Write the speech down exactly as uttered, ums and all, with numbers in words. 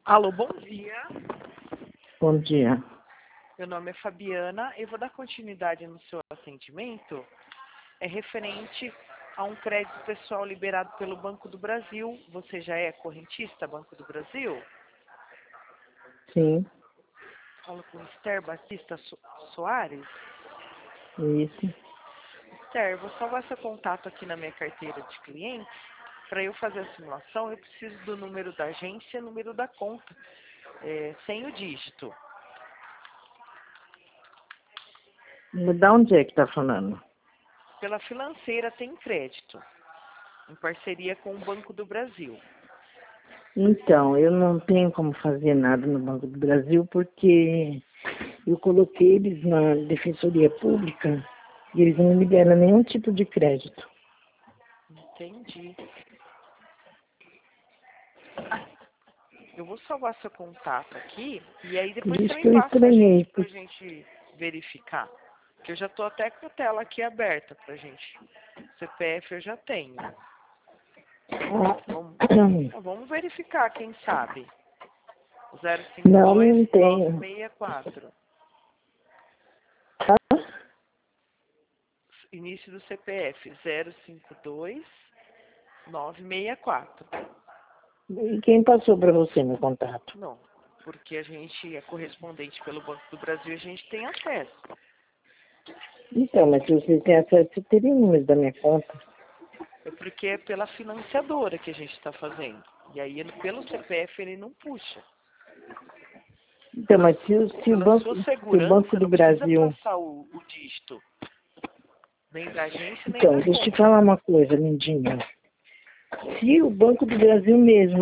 Alô, bom dia. Bom dia. Meu nome é Fabiana. Eu vou dar continuidade no seu atendimento. É referente a um crédito pessoal liberado pelo Banco do Brasil. Você já é correntista Banco do Brasil? Sim, Falo com Esther Batista So- Soares. isso. Esther, vou salvar seu contato aqui na minha carteira de clientes. Para eu fazer a simulação, eu preciso do número da agência e número da conta, é, sem o dígito. Da onde é que tá falando? Pela financeira tem crédito, em parceria com o Banco do Brasil. Então, eu não tenho como fazer nada no Banco do Brasil porque eu coloquei eles na Defensoria Pública e eles não liberam nenhum tipo de crédito. Entendi. Eu vou salvar seu contato aqui e aí Por depois você isso que me eu passa a estranhei. gente pra gente verificar. Que eu já tô até com a tela aqui aberta pra gente. C P F eu já tenho. Vamos, vamos verificar, quem sabe. zero cinco Não, dois não nove tenho. seis quatro. Tá? Início do C P F zero cinco dois nove seis quatro. E quem passou para você meu contato? Não, porque a gente é correspondente pelo Banco do Brasil e a gente tem acesso. Então, mas se você tem acesso, você teria o número da minha conta. É porque é pela financiadora que a gente está fazendo. E aí, ele- pelo C P F, ele não puxa. Então, mas se, o- se, o, Pela banco, sua se o Banco segurança, do não precisa Brasil... passar o, o dígito. Nem da agência, nem Então, da deixa eu te conta. falar uma coisa, lindinha. Se o Banco do Brasil mesmo